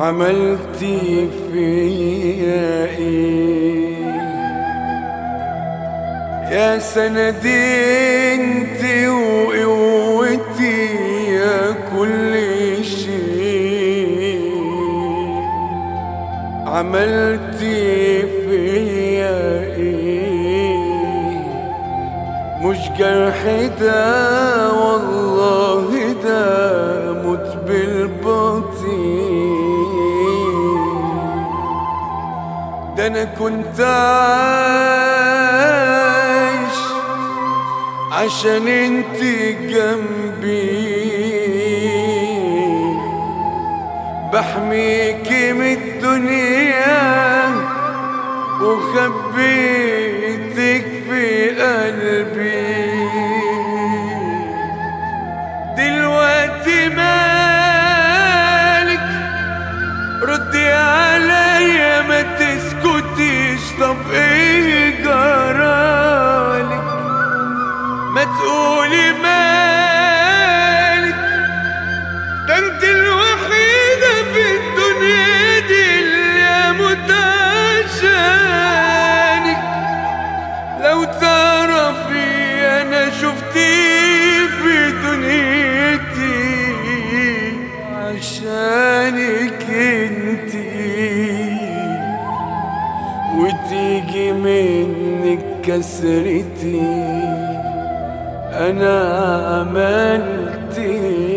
عملتي فيا ايه يا سندي انتي وقوتي يا كل شيء عملتي فيا ايه مش جرح ده والله ده موت بالبطيء ده انا كنت عايش عشان انتي جنبي بحميكي من الدنيا وخبيتك في قلبي دلوقتي مالك ردي عليا ما تسكتيش طب ايه جرالك ما تقولي مالك ده انت الوحيدة في الدنيا دي اللي اموت عشانك لو تعرفي انا شفتي في دنيتي عشانك انتي وتيجي منك كسرتي انا عملت